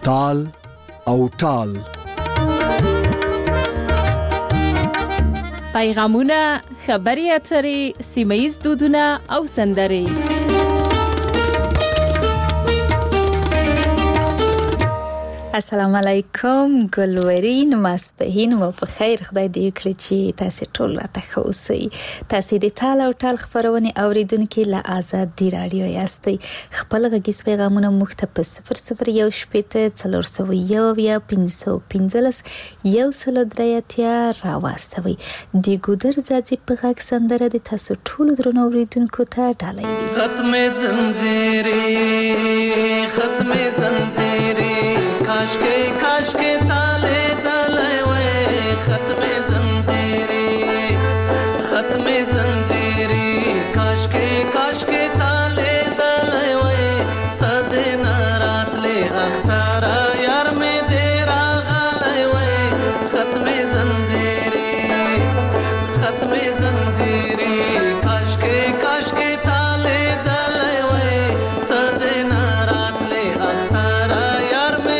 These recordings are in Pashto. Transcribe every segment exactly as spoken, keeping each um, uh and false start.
تال او ټال. پیغامونه، خبري اترې، سیمه‌ییز دودونه او سندرې. السلام علیکم ګلورین، ماسپهین مو په خیر. خدای دې وکړي چې تاسو ټول راته ښه اوسئ. تاسو د تال او ټال خبرونه اوریدونکو له آزادي رادیو یاستئ. خپل غږیز پیغامونه موږ ته په صفر صفر یو شپېته څلور سوه یو اویا پنځه سوه پنځلس یو سل درې اتیا راواستوئ. د ګودر ځاځي په غږ سندره د تاسو ټول درنو اوریدونکو ته ډالۍ وي. ختم زنجیرې ختم زنجیرې काश के काश के ताले तले वे ختم जंजीरी ختم जंजीरी काश के काश के ताले तले वे तदे नारात ले अख्तारा यार में तेरा गले वे ختم जंजीरी ختم जंजीरी काश के काश के ताले तले वे तदे नारात ले अख्तारा यार में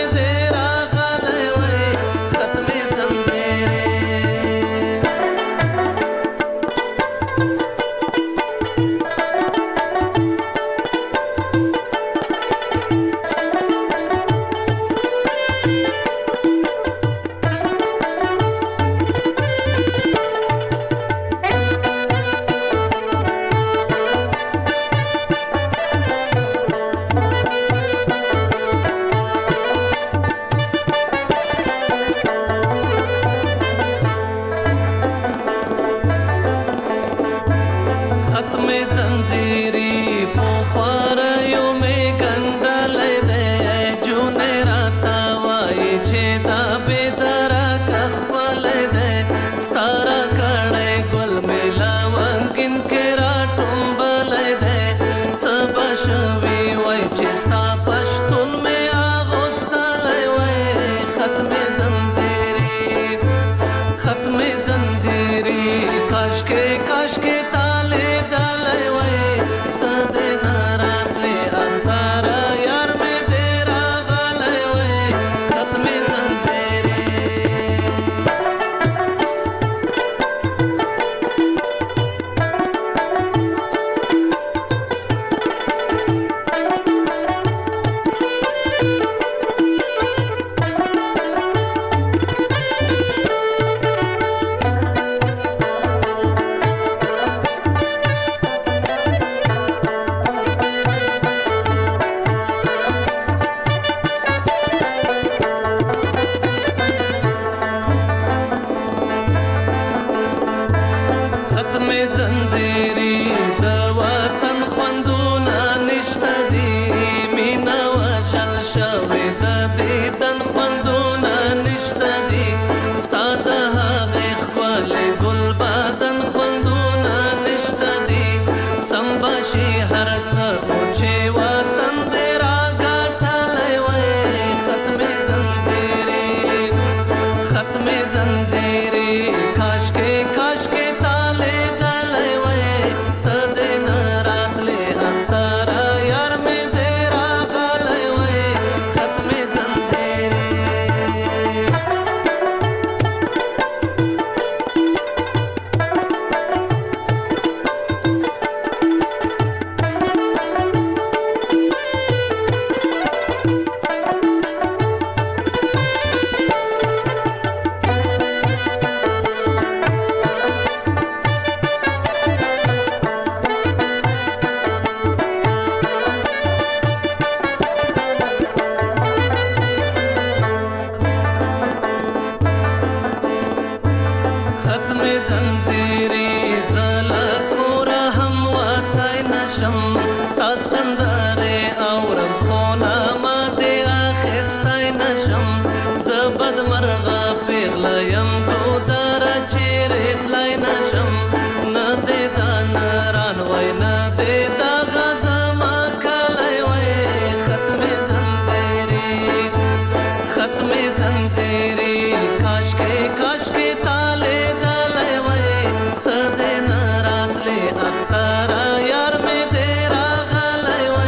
अख्तारा यार में तेरा गले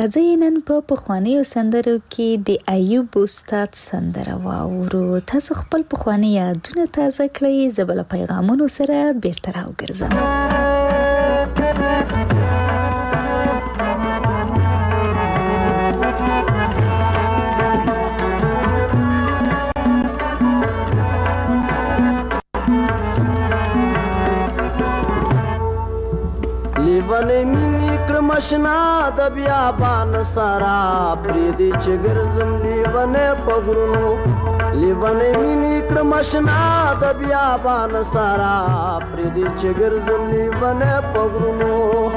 راځئ نن په پخوانیو سندرو کې د ایوب استاد سندره واورو. تاسو خپل پخوانی یادونه تازه کړئ، زه به له پیغامونو سره بیرته راوګرځم. لیوانه مینی کرمشنا د بیابان سارا پریدي چې ګرځم لیوانه پغرونو. لیوانه مینی کرمشنا د بیابان سارا پریدي چې ګرځم لیوانه پغرونو.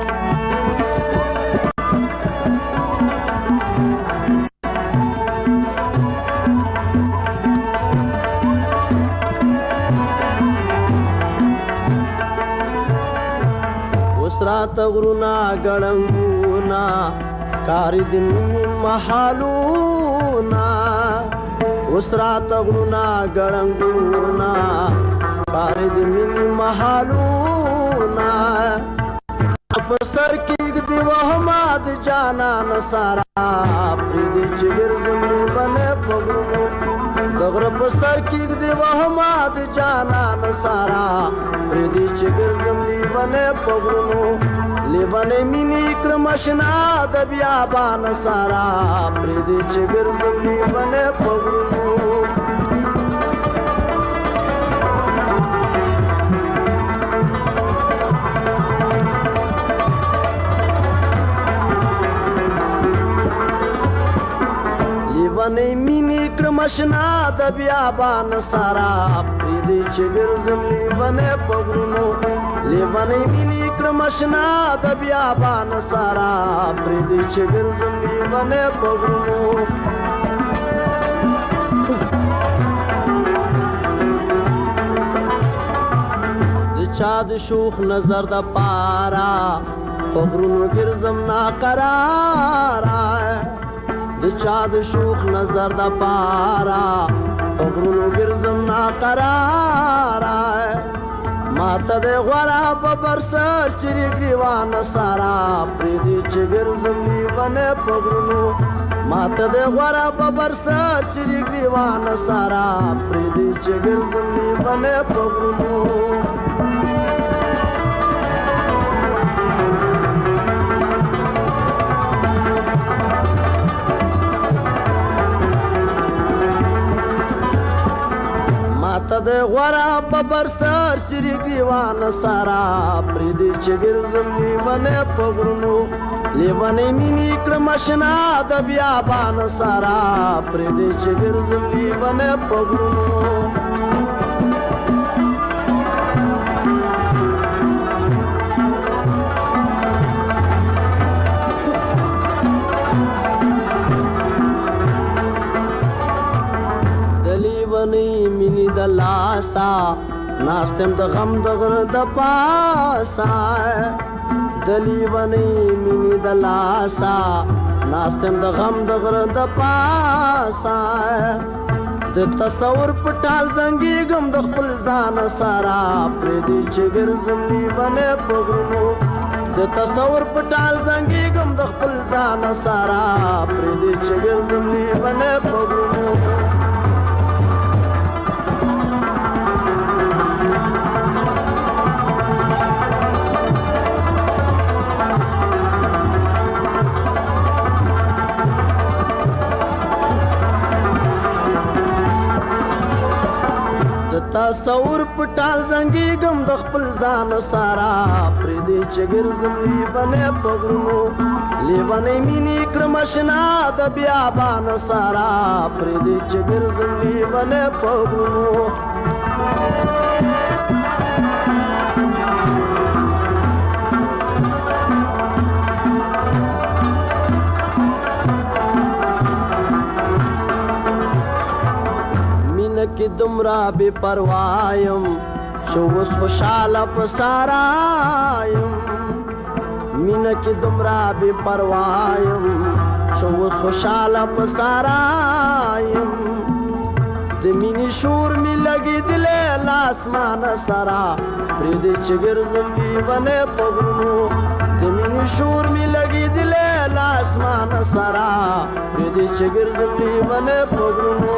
رات غرونا ګړنګونا کاری دن محالونا. اوس رات غرونا ګړنګونا کاری دن محالونا. په سر کې دی وهماد جانا نصارا پریدي چې ګرځم لیوانه پغرونو. دغره په سر کې دی وهماد جانا نصارا پریدي چې ګرځم لیوانه پغرونو. لیوانه مینی کرمشنا د بیابان سارا پریدي چې ګرځم لیوانه پغرونو. لیوانه مینی کرمشنا د بیابان سارا پریدي چې ګرځم لیوانه پغرونو. لیوانه مینی کرمشنا د بیابان سارا پریدي چې ګرځم لیوانه پغرونو. د چا د شوخ نظر د پارا پغرونو ګرځم ناقرارا. د چا د شوخ نظر د پارا پغرونو ګرځم ناقرارا. ماته د غورا په برسر چری ګریوان سارا پریدي چې ګرځم لیوانه پغرونو. ماته د غورا په برسر چری ګریوان سارا پریدي چې ګرځم لیوانه پغرونو. ماته د غورا په برسر چری ګریوان سارا پریدي چې ګرځم لیوانه پغرونو. لیوانه مینی کرمشنا د بیابان سارا پریدي چې ګرځم لیوانه پغرونو. مینی د لاسا ناستم د غم د غره د پاسا. د لیوانه مینی د لاسا ناستم د غم د غره د پاسا. د تصور پټال زنګي غم د خپل ځان سارا پریدي چې ګرځم لیوانه پغرونو. د تصور پټال زنګي غم د خپل ځان سارا پریدي چې ګرځم لیوانه پغرونو. تصور پټال زنګي غم د خپل ځان سارا پریدي چې ګرځم لیوانه پغرونو. لیوانه مینی کرمشنا د بیابان سارا پریدي چې ګرځم لیوانه پغرونو. کی دمرا بے پروایم شو اوس خوشاله په سارایم. مینه کی دمرا بے پروایم شو اوس خوشاله په سارایم. د مینې شور می لګي دلې لاسمان سرا پریدي چې ګرځم لیوانه پغرونو. د مینې شور می لګي دلې لا اسمان سرا دې چې ګرځم لیونه پګرونو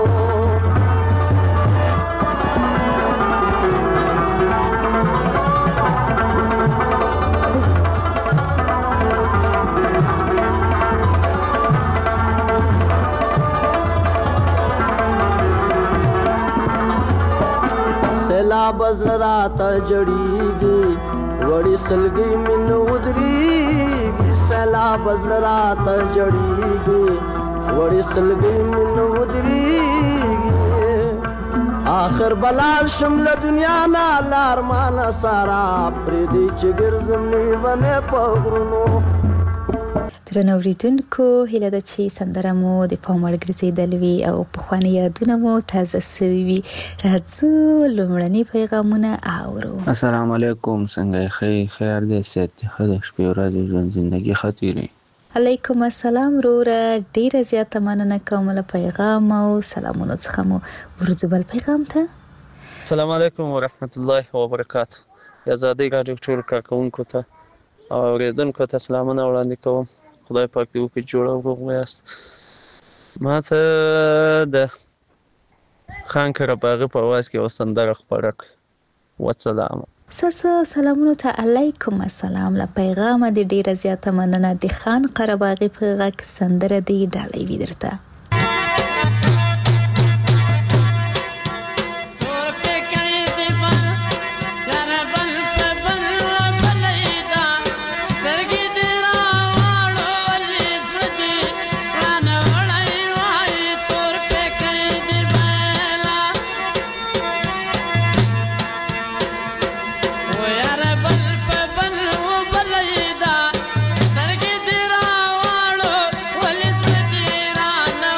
سیلاب زرات جړیږي وړي سلګي من ودريږي سیلاب زرات جړیږي وړي سلګي من ودريږي آخر بلال شمله دنیا نه لار مان سارا پر دې چې ګرځم نیونه پغرونو درنو اوریدونکو هیله ده چې سندره مو د پام وړ ګرځېدلې وي او پخواني یادونه مو تازه سوي وي. راځو لومړني پیغامونه اورو. السلام علیکم، څنګه یې؟ ښه خیر دی، صحت دی ښه دی، شپې ورځې ژوند زندګي ښه تېرېږي. علیکم السلام وروره، ډېره زیاته مننه کوم له پیغام او سلامونو څخه مو ورځو بل پیغام ته. السلام علیکم ورحمت الله وبرکاته. ازادي راډیو ټول کارکوونکو ته او اورېدونکو ته سلامونه وړاندې کوم. خدای پاک دې وکړي جوړ او روغ یاست. ما ته د خان قرهباغي په اواز کې یوه سندره خپره کړه. وسلام. ستاسو سلامونو ته علیکم السلام له پیغامه دې ډېره زیاته مننه. د خان قرهباغي په غږ سندره دې ډالۍ وي درته. No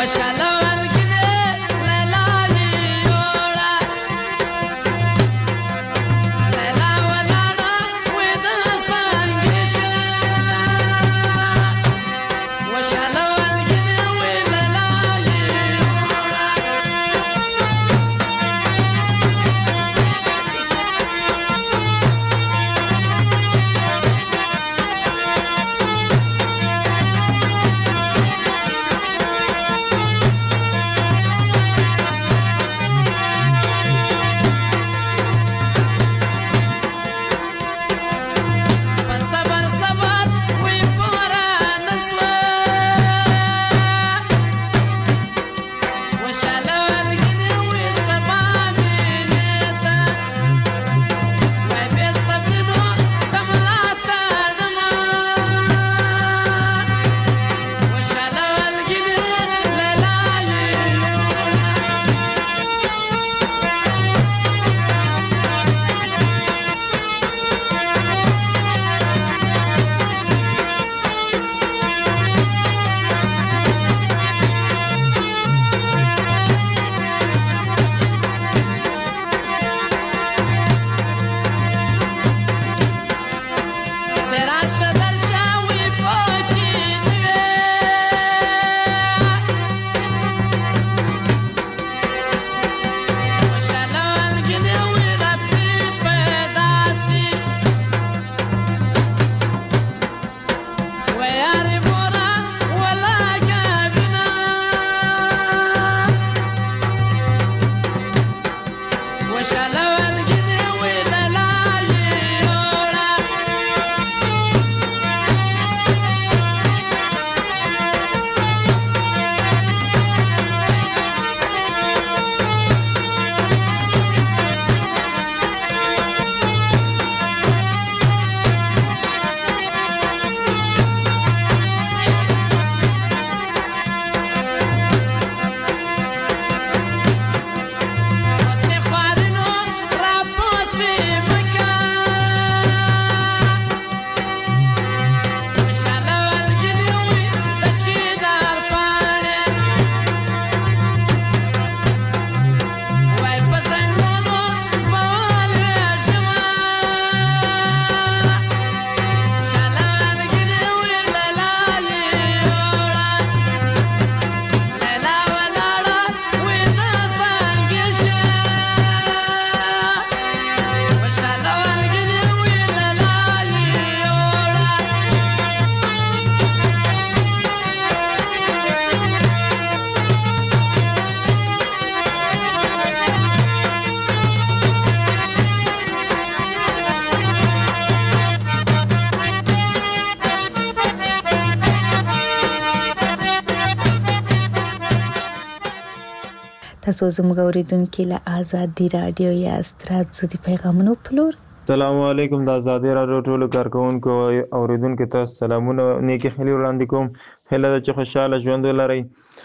تاسو زموږ اوریدونکو له آزادي رادیو یاست. راځو د پیغامونو په لور. السلام علیکم. د آزادي رادیو ټولو کارکونکو اوریدونکو ته سلامونه نیکی خیلی وړاندې کوم. هیله ده چې خوشاله ژوند ولرئ.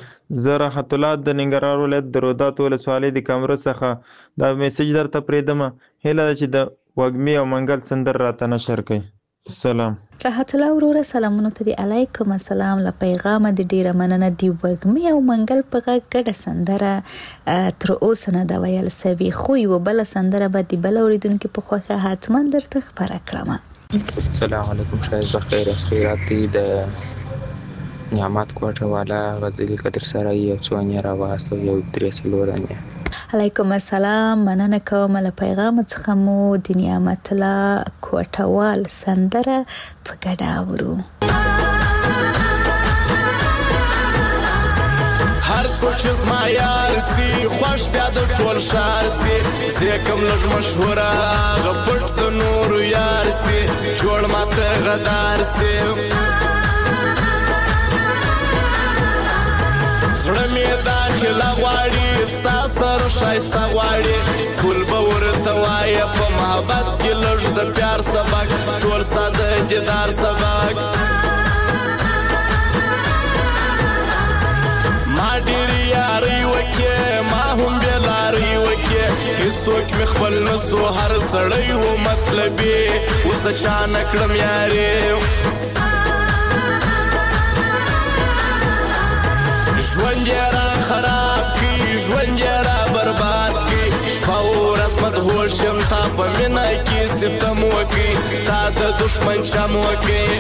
زه راحت الله د ننګرهار ولایت د رودات ولسوالۍ د کامره څخه دا میسج درته پرېږدم. هیله ده چې د وږمې او منګل سندر راته نشر کړئ. سلام. راحت الله وروره سلامونه ته دي. علیکم السلام. له پیغامه د ډیره مننه. دی وږمې او منګل په غږ ګډه سندره تر اوسه نه ده ویل سوي، خو یوه بله سندره به د بل اوریدونکي په خوښه حتما درته خپره کړم. السلام علیکم. شاید بخیر از خیرات دی د نعمت کوټه والا غزلی قدر سره یو څوانیه راواستو یو درې څلورانیه. علیکم السلام. مننه کوم له پیغام څخه مو د نعمت الله کوټوال سندره په ګډه اورو. هر څوک چې زما یار سي خوښ بیا د ټول ښار سي، زه کوم لږ مشهوره هغه پټ د نورو یار سي، جوړ ماته غدار سي. زړه مې داخله غواړي ستا سر ښایسته غواړي، سکول به ورته وایه په محبت کې لږ د پیار سبق، ټول ستا د دیدار سبق. ما ډېرې یارۍ وکړې ما هم بېلارۍ وکړې، هېڅوک مې خپل نه سو هر سړی و مطلبي، اوس د چا نه کړم یارې. ژوند ژوند یې را خراب کړي ژوند یې را برباد کړي شپه ورځ مدهوش یم تا په مینه کې ستم وکړي تا د دښمن شم وکړي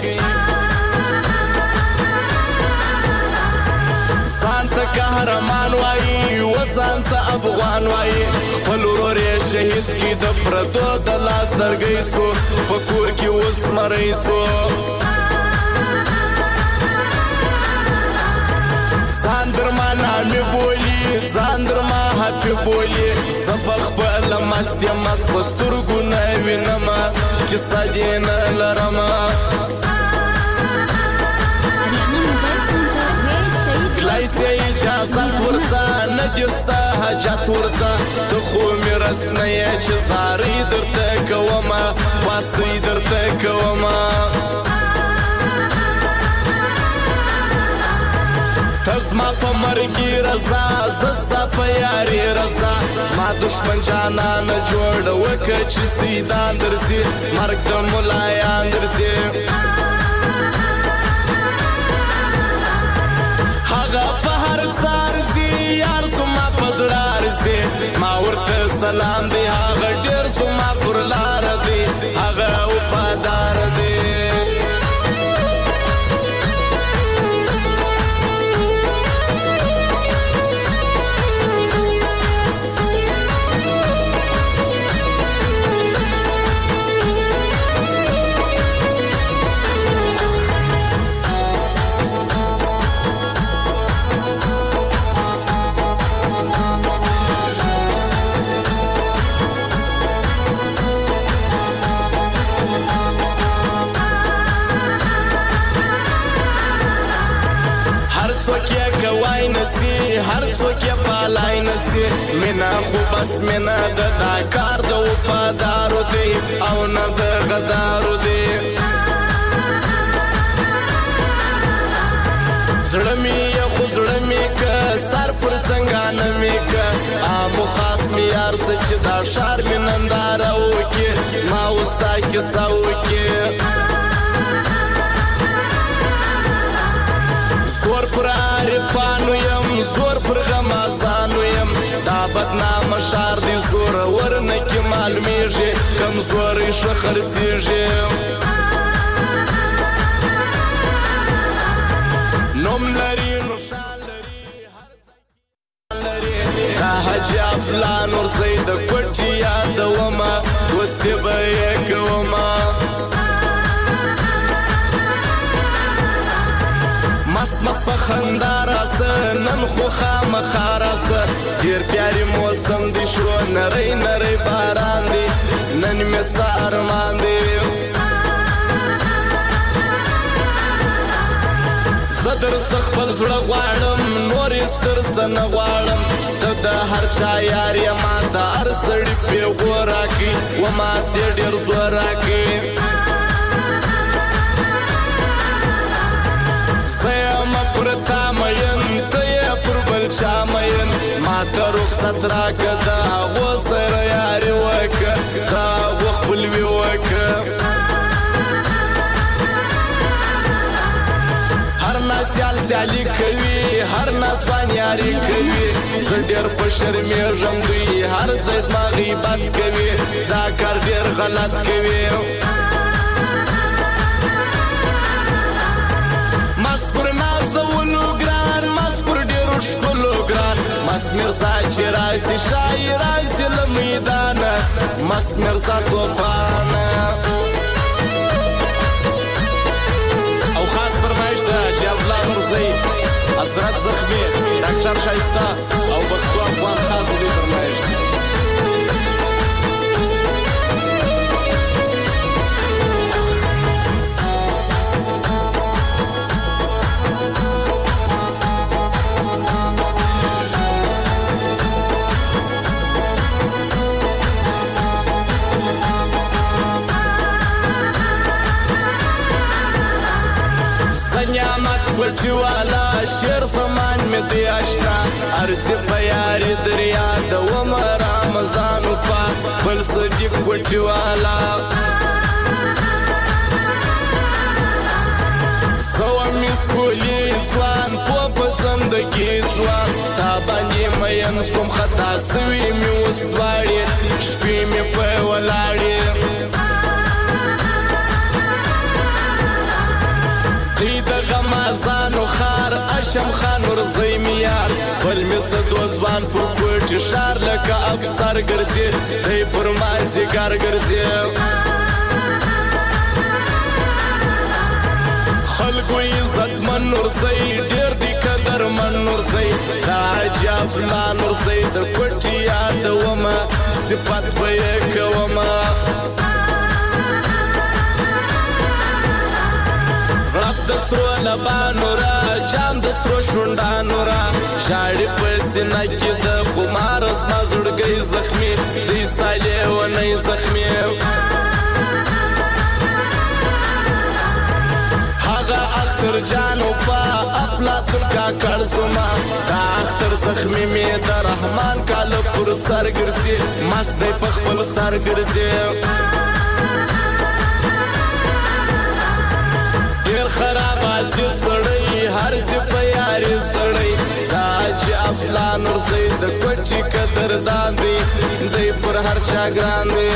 ځان ته قهرمان وایي و ځان ته افغان وایي خپل ورور یې شهید کړي د پردو د لاس لرګی سو په کور کې اوس مری سو ځان در ما نامې بولي ځان در ما هپې بولي زه په خپله مست یم مست په سترګو نه وینمه کیسه دې نه لرمه کلای سې اجازت ورته نه دې ستا حاجت ورته ته خو مې رسک نه یې چې زارۍ درته کومه خواستۍ درته کومه ته زما په مرګي رضا زه ستا په یاري رضا زما دښمن جانانه جوړه وکړه چې سیدان درځي مرګ د ملایان درځي هغه په هر څار ځي یار زما په زړه ارځي زما ورته سلام دی هغه ډېر زما پر لاره دی هغه وفادار دی هر څوک یې پالای نسي مینه خو بس مینه د دا کار د وفادارو دی او نه د غدارو دی زړه مې یې خو زړه مې که سر پر څنګانه مې که عامو خاص مې یار څه چې دا ښار مې ننداره وکړي ما اوس تا کیسه وکړي زور پر عارفانو یم زور پر غمازانو یم دا بدنامه ښار دی زورور نه کې معلومیږي کمزوری ښه خرڅېږي نوم لري نو شان لري دا حاجي افلان ورځئ د کوټې یادومه اوس دې به یې کومه مست مست په خندا راسه نن خو خامخا راسه ډېر پیاري موسم دی شو نری نری باران دی نن مې ستا ارمان دی زه درڅه خپل زړه غواړم نور یې ستر څه نه غواړم ته د هر چا یار یې ما ته هر سړي پیغور راکړي و ما تې ډېر زور راکړي زه یم پر تا مین ته یې پر بل چا مین ما ته رخصت راکړه د هغو سره یاري وکړه د هغو خپلوي وکړه هر ناسیال سیالي کوي هر ناځوان یاري کوي زه ډېر په شرمېږم دوی هر ځای زما غیبت کوي دا کار ډېر غلط کوي مست پر نازولو ګران مست پر ډېرو ښکلو ګران مست مرزا چې راسي شایي راسي له میدانه مست مرزا توپانه او خاص فرمایش ده چې افلان ورځئ حضرت زخمي ډاکټر ښایسته او پښتو افغان خاص دوی فرمایش ده پټي والا شیر زمان مې دی آشنا ارزي په یاري دریا د ومه رمضان په بل صدیق پټي والا سو مې سکولي ځوان په پسند زړګي ځوان تا باندې مین سوم خطا سوي مې اوس دواړې شپې مې په ولاړې دی د غمازانو خار اشم خان ورځی مې یار بل مې سدو ځوان پر کوټې ښار لکه افسر ګرځي دی پر مازدیګر ګرځي خلکو عزتمن نورزی ډېر دی قدرمن نورزی دا عجب لا نورزی د کوټې یادومه صفت به یې کومه رب د سرو لبانو را جام د سرو شونډانو را ژاړي په سینه کې د خمار زما زړګی زخمي دی ستا لیونی زخمي هغه اختر جانو پا افلاطون کاکړ زما دا اختر زخمي مې د رحمان کاله پر سر ګرځي مست دی په خپل سر ګرځي ډېر خرابات دي سړی هر ځای په یاري سړی دا چې افلان ورځی د کوټې قدردان دی دی پر هر چا ګران دی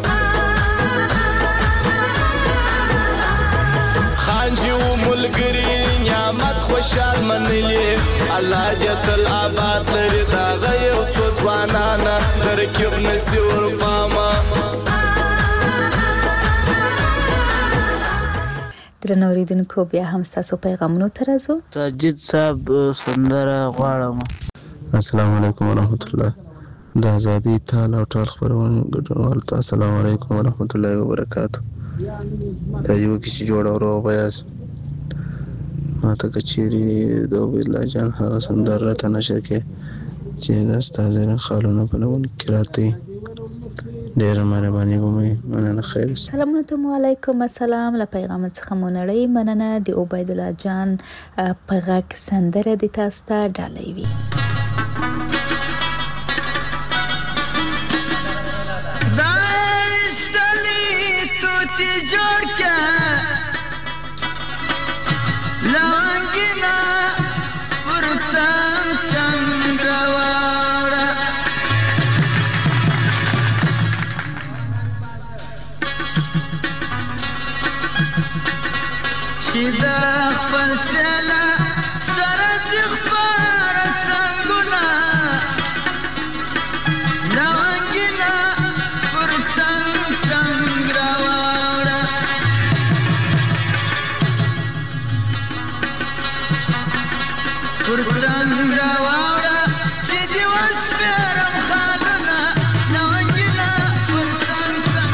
خانجي و ملګري نعمت خوشحال منلي الله دې تل آباد لري د هغه یو څو ځوانانه ترکیب نسي ورپامه درنو اوریدونکو بیا هم ستاسو پیغامونو ته راځو ساجد صاحب سندره غواړم السلام علیکم ورحمت الله د ازادي تعالی او ټول خبرونه ګډونوال ته السلام علیکم ورحمت الله وبرکاتہ دا یو کیسه جوړه ورو بیاس ما ته کچيري د ویلا جان هغه سندره ته نشر کې چې د استاد خالونه په نوم کې راته ډېر مهرباني کومه مننه خیر سلامونه ته علیکم السلام له پیغام څخه مونړی مننه د عبید الله جان په غږ سندره د تاسو ته ډالۍ وي دایستلی تو تی جوړ کا لانګینا ورڅم څنګهواړه چې دا خپل سلا سره ځخبار څنګهونه لانګینا ورڅم څنګهواړه ورڅنګهواړه چې دی وسپرم خانونه لانګینا ورڅم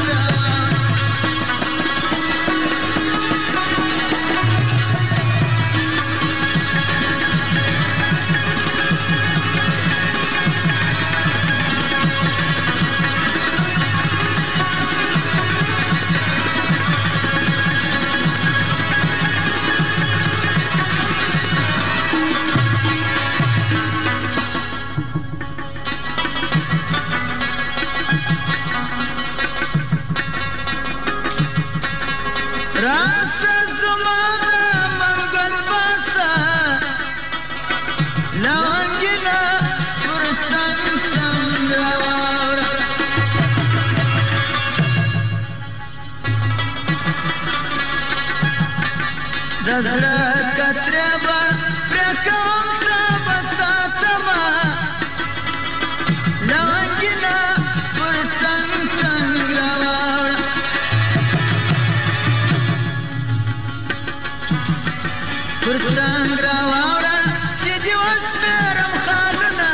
راسه زمانه منګل باسه لانګینا ورڅنګ څنګهواړه د زړه کترې به پرې کوم ته به ساتمه لانګینا ورڅنګ څنګهواړه ورڅنګهواړه چې دی وسپرم خالونه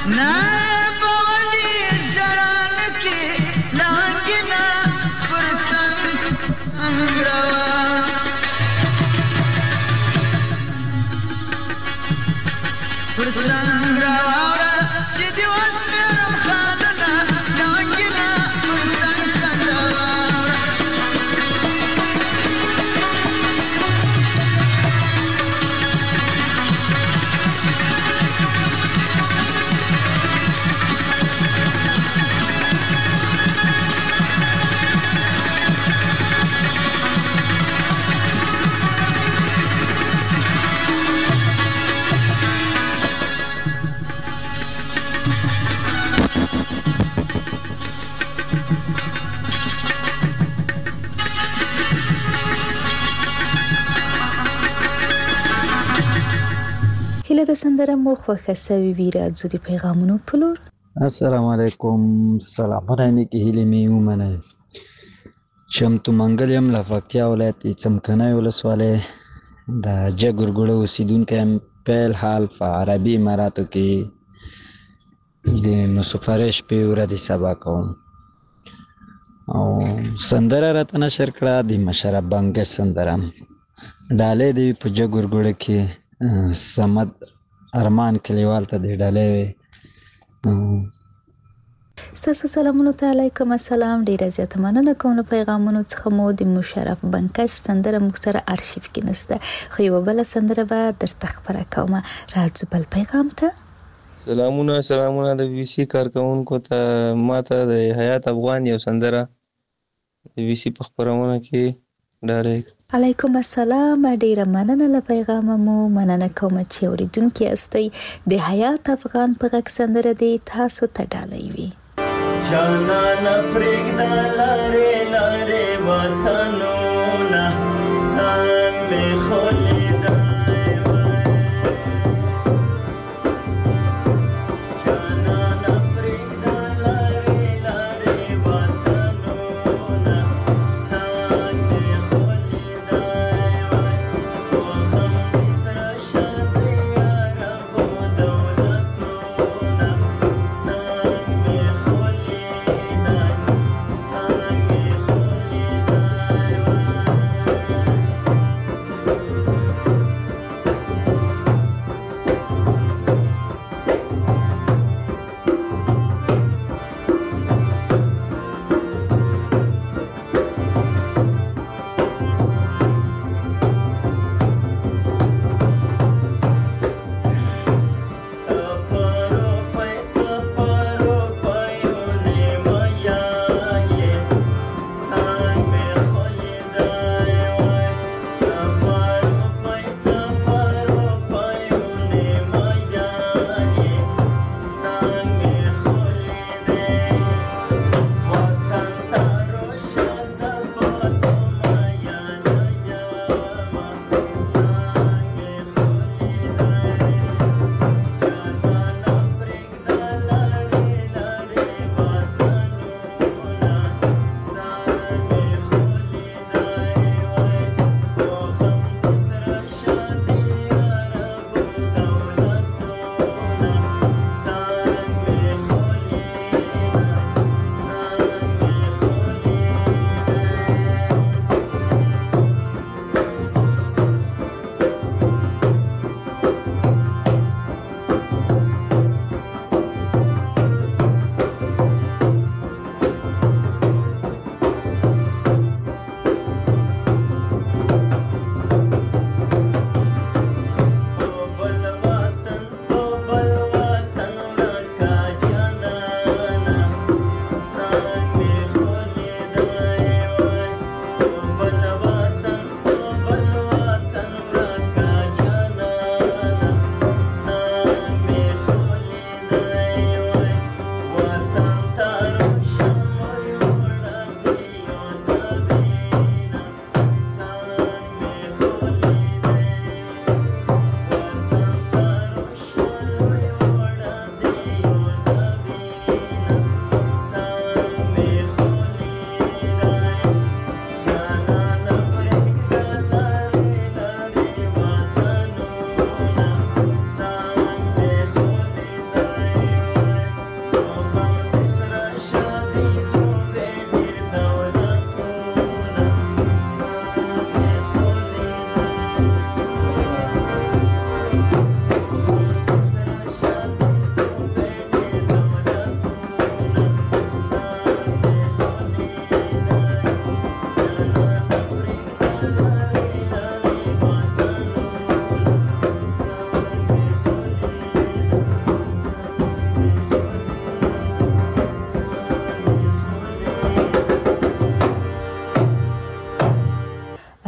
نایبولی زران کی لانگینا پرڅنګ روا پرڅنګ روا چې دی اوس مېرم خاننا لانگینا پرڅنګ روا هیله د سندره مو خوښه سوي وي راځو د پیغامونو په لور. السلام علیکم. سلامونه نیکې هیلې مې ومنئ. چمتو منګل یم له پکتیا ولایت څمکنی ولسوالۍ د جګورګوړه اوسېدونکی یم. پیل حال په عربي اماراتو کې د مسافرۍ شپې ورځې سبا کوم او سندره راته نشر کړه د مشرف بنګش سندره. ډالۍ دی په جګورګوړه کې سمد ارمان کلیوال ته دی ډالۍ وي. ستاسو سلامونو ته علیکم السلام. ډیره زیاته مننه کوم له پیغامونو څخه. مو د مشرف بنکش سندره موږ سره ارشیف کې نسته خو یوه بله سندره به درته خپره کومه. راځو بل پیغام ته. سلامونه سلامونه د بي بي سي کارکوونکو ته. ما ته د حیات افغان یو سندره د بي بي سي په خپرونه کې ډالۍ. علیکم السلام. ډیره مننه له پیغامه مو. مننه کوم چې اوریدونکي یاستئ. د حیات افغان په غږ سندره دی تاسو ته ډالۍ وي. جانانه پرېږده لارې لارې وطنونه څنګ مې خولیدای وای. جانانه پرېږده لارې لارې وطنونه څنګ مې خولیدای وای. وخم دې سره شه د عربو دولتونه څنګ مې خولیدای څنګ مې خولیدای وای.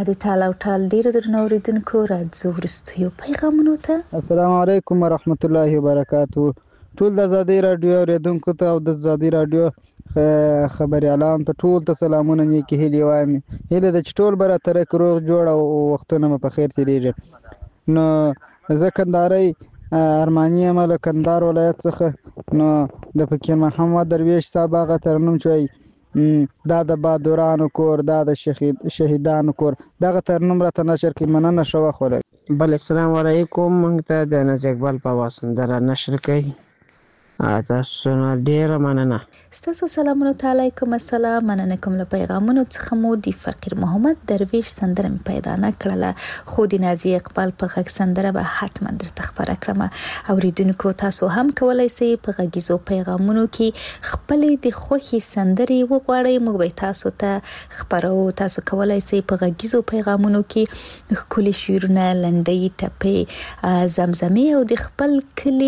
د تال او ټال ډیرو درنو اوریدونکو راځو وروستیو پیغامونو ته. السلام علیکم ورحمت الله وبرکاتو. ټول د ازادي رادیو اوریدونکو ته او د ازادي رادیو خبريالان ته ټول ته سلامونه نیکې هیلې وایم. هیله ده چې ټول به راتره روغ جوړ او وختونه مو په خیر تېرېږي. نو زه کندهارۍ ارماني یم له کندهار ولایت څخه. نو د فقیر محمد درویش صاحب هغه ترنم چې وایي دا د بهادرانو کور، دا د شهیدانو کور، دغه ترنم راته نشر کړي. مننه، ښه وخت ولرئ. بله السلام علیکم. موږ ته د نازي اقبال په اواز سندره نشر کوي. تاسو نه ډیره مننه. ستاسو سلامونه ته علیکم السلام. مننه کوم له پیغامونو څخه مو د فقیر محمد درویش سندره مې پیدا نه کړله، خو د نازي اقبال په غږ سندره به حتما درته خبره کړم. اوریدونکو تاسو هم کولی شئ په غږیزو پیغامونو کې خپلې د خوښې سندرې وغواړئ، موږ به تاسو ته خپرو. تاسو کولی شئ په غږیزو پیغامونو کې ښکلي شعرونه، لنډۍ، ټپې، زمزمې او د خپل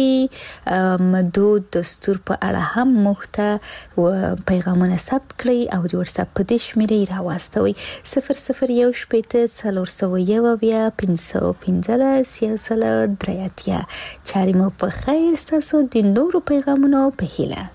کلي دود دستور په اړه هم موږ ته پیغامونه ثبت کړئ او د واتساپ په دې شمېرې راواستوئ: صفر صفر یو شپېته څلور سوه یو اویا پنځه سوه پنځلس یو سل درې اتیا. چارې مو په خیر. ستاسو د نورو پیغامونو په هیله.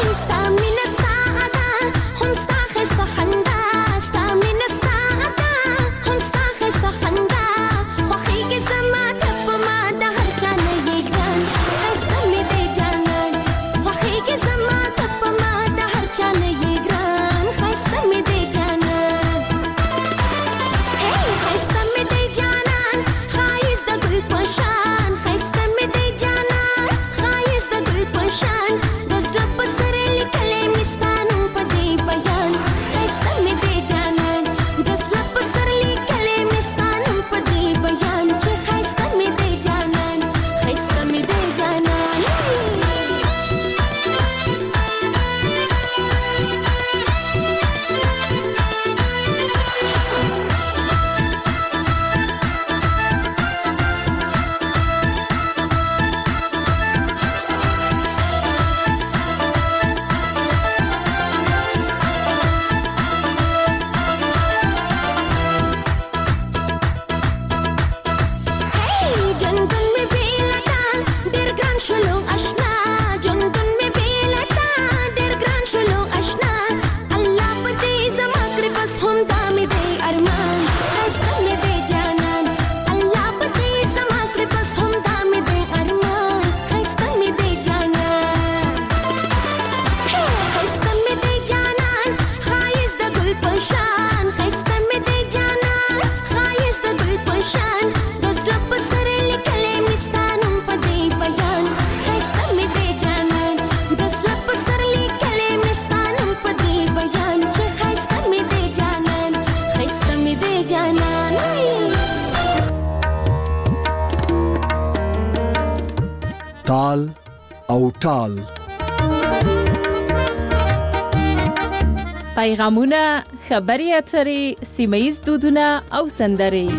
Stamina پوشان خسته می دی جانان خایست گل پوشان دست لب سر لیکلی مستانم پدی بیان خسته می دی جانان دست لب سر لیکلی مستانم پدی بیان چه خسته می دی جانان خسته می دی جانان تال او ټال. پیغامونه، خبري اترې، سیمه‌ییز دودونه او سندرې.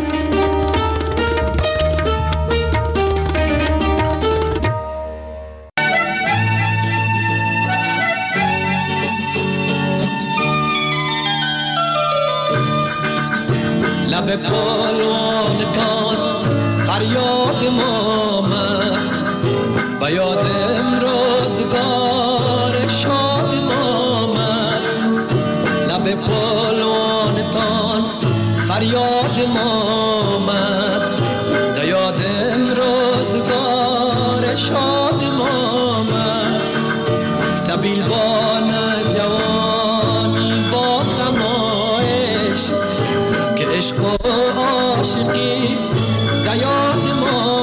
لب پالوان تان فریاد ما آمد به یادم روزگار شاد ما آمد لب پالوان تان فریاد ما آمد به یادم روزگار شاد ما آمد سبیل بان جوانی با خمایش که عشق و عاشقی در یاد ما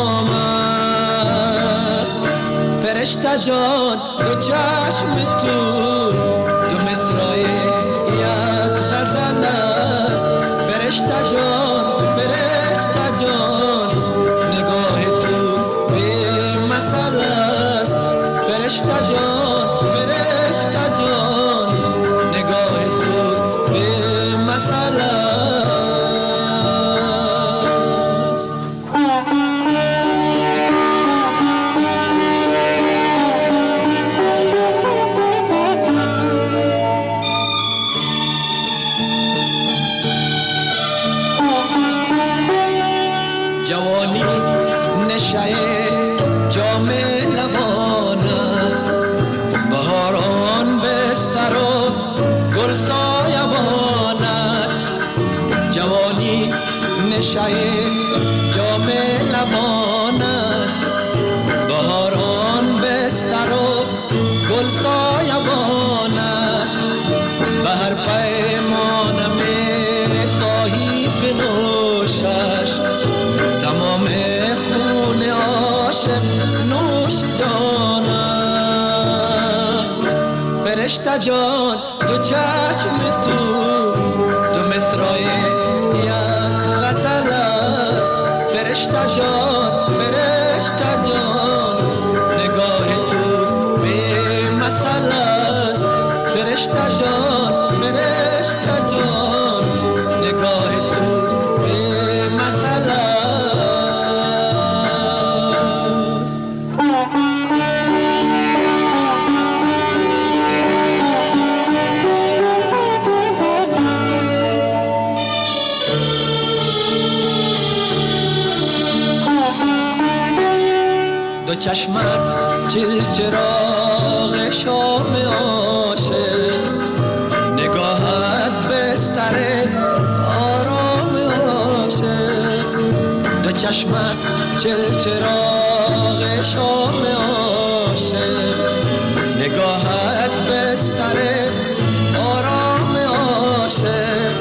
آمد فرشته جان دو چشم تو دو مصرع یک غزل است فرشته جان فرشته جان نگاه تو به مثل است فرشته جان فرشته جان نگاه تو به مثل است جوانی نشه جام لبانت بهاران بستر و گل سایبانت جوانی نشه جام لبانت بهاران بستر و گل سایبانت به هر پیمان می خواهی بنوشش تمام خون عاشق نوش جانت فرشته جان دو چشم تو دو مصرع یک غزل است فرشته جان فرشته جان نگاه تو به مثل است فرشته جان فرشته جان نگاه تو به مثل است دو چشمت چل چراغ شام عاشق نگاهت بستر آرام عاشق دو چشمت چل چراغ شام عاشق نگاهت بستر آرام عاشق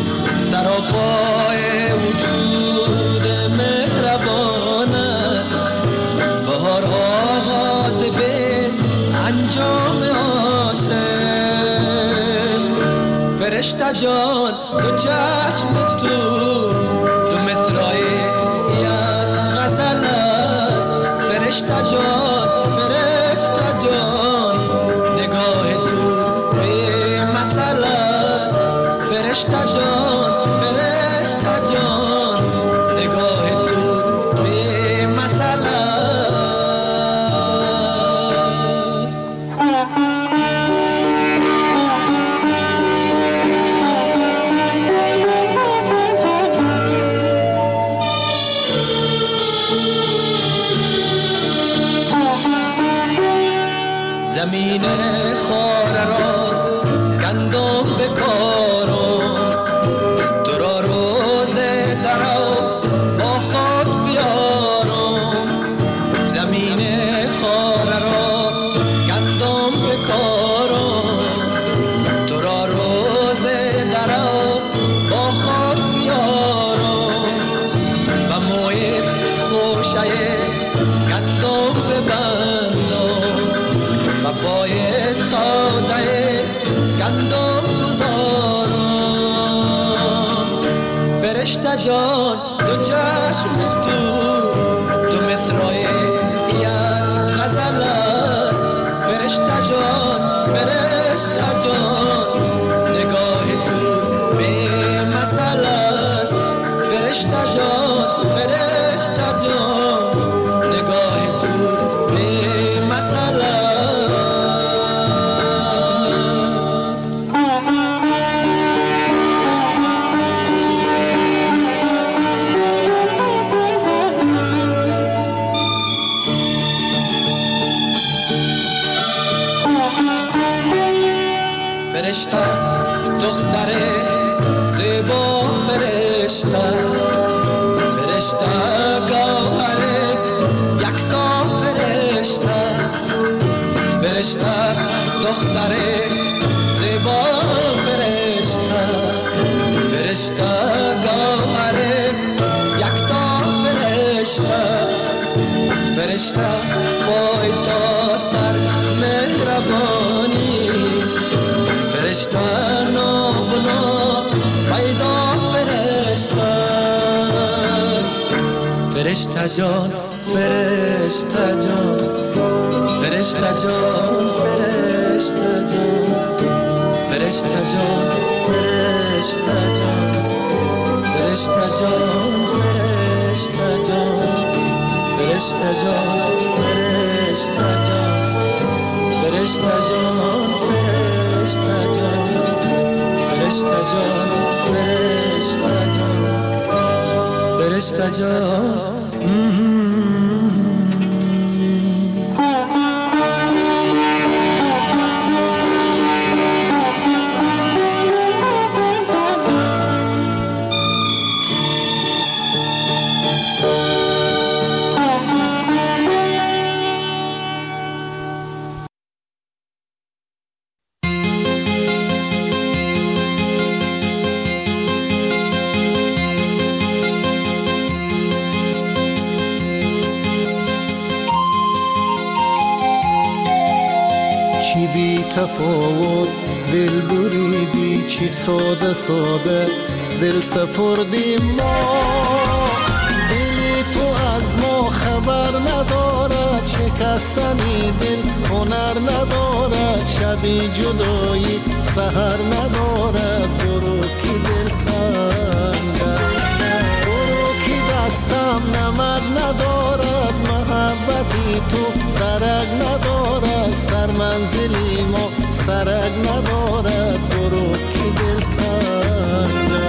سراپای وجود مهربانت بهار آغاز به انجام عاشق فرشته جان دو چشم تو دو مصرع یک غزل است فرشته جان فرشته جان نگاه تو به مثل است فرشته جان فرشته جان نگاه تو به مثل است زمین خاره را گندم بکارم فرشته جان دو چشم تو دو مصرای یک غزل است فرشته جان فرشته جان نگاه تو به مسئله است فرشته جان فرشته جان نگاه تو به مسئله است فرشته دختر زیبا فرشته فرشته گوهر یکتا فرشته فرشته دختر زیبا فرشته فرشته گوهر یکتا فرشته فرشته پای تا سر مهربانی فرشته نابنا پیدا فرشته فرشته جان فرشته جان فرشته جان فرشته جان فرشته جان فرشته جان فرشته جان فرشته جان فرشته جان فرشته جان فرشته جان فرشته جان فرشته جان فرشته جان فرشته جان تفاوت دل بریدی چی ساده ساده دل سپردیم ما دل تو از ما خبر ندارد شکستنی دل هنر ندارد شبی جدایی سحر ندارد برو کی دل تنگه برو کی دستم نمک ندارد محبتی تو درک ندارد سر منزلی ما سرک ندارد برو کی دل تنگه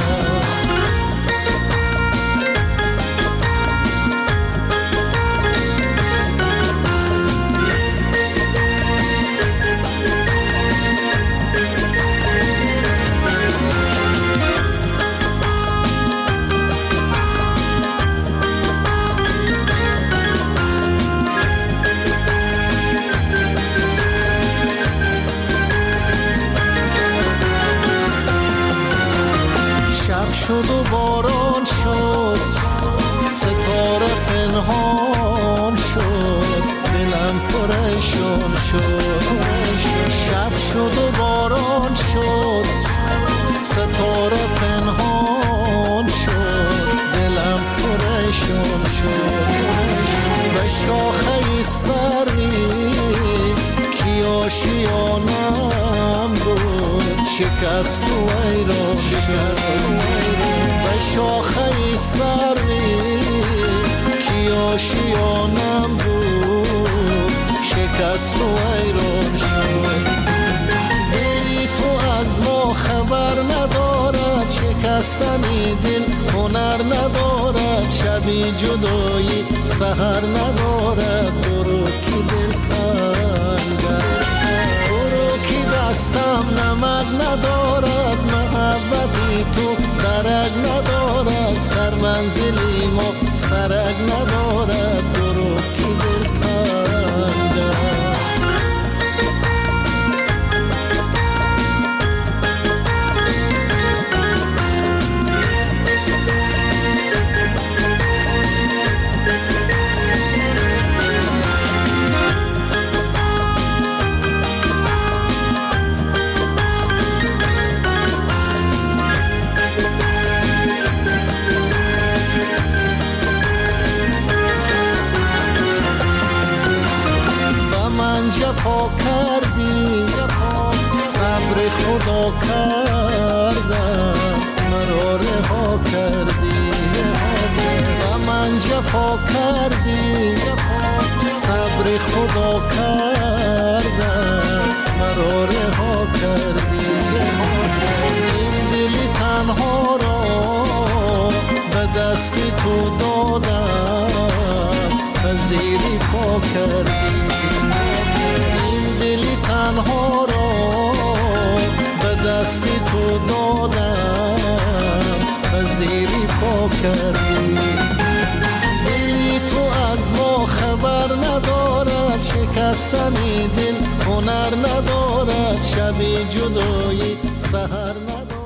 شد و باران شد ستاره پنهان شد دلم پریشان شد شب شد و باران شد ستاره پنهان شد دلم پریشان شد به شاخه سری کی آشیانم بود شکست و ایران شد به شاخه سری کی آشیانم بود شکست و ایران شد دلی تو از ما خبر ندارد شکستنی دل هنر ندارد شبی جدایی سحر ندارد برو کی دل تنگه برو کی دستم نمک ندارد محبتی تو درک ندارد سر منزلی ما سرک ندارد برو کی دل تنگه جفا کردی صبر خدا کردم مرا رها کردی این دلی تنها را به دست تو دادم و زیری پا کردی این دلی تنها را به دست تو دادم و زیری پا کردی دلی تو از ما خبر ندارد شکستنی دل هنر ندارد شبی جدایی سحر ندارد